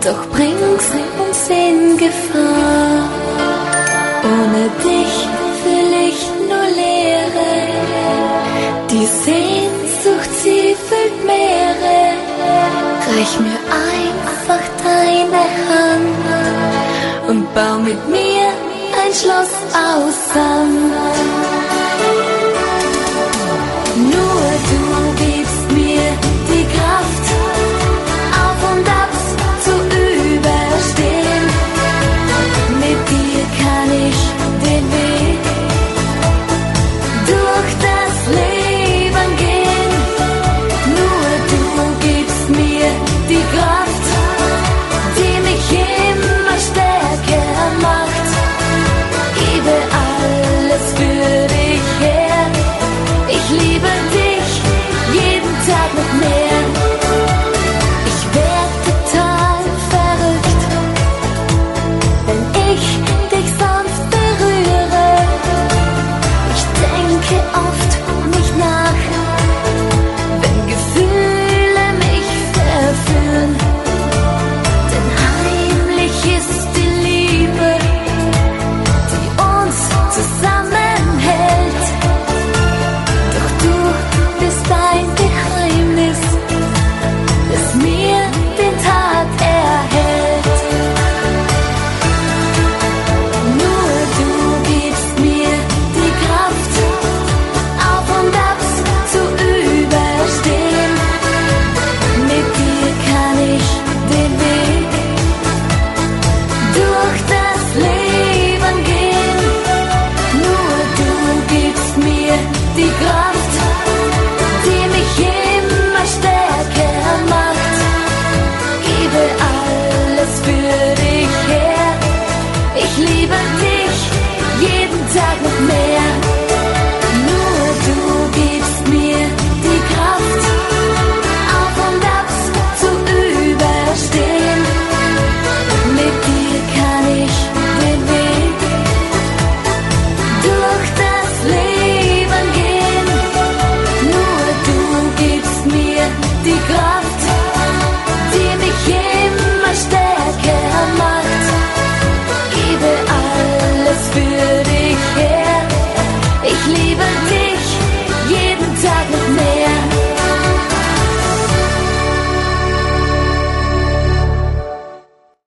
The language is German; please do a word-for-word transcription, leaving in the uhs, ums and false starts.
doch bringst uns in Gefahr. Ohne dich fühl ich nur Leere, die Sehnsucht, sie füllt Meere. Reich mir einfach deine Hand und bau mit mir ein Schloss aus Sand. Nur du gibst mir die Kraft, auf und ab zu überstehen. Mit dir kann ich den Weg durch das Leben gehen. Nur du gibst mir die Kraft,